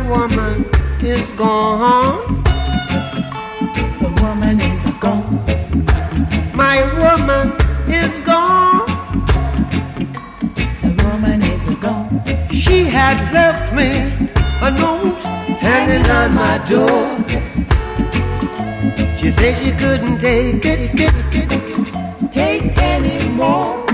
woman is gone. The woman is gone. My woman is gone. The woman is gone. She had left me a note hanging on my door. She said she couldn't take it, take anymore.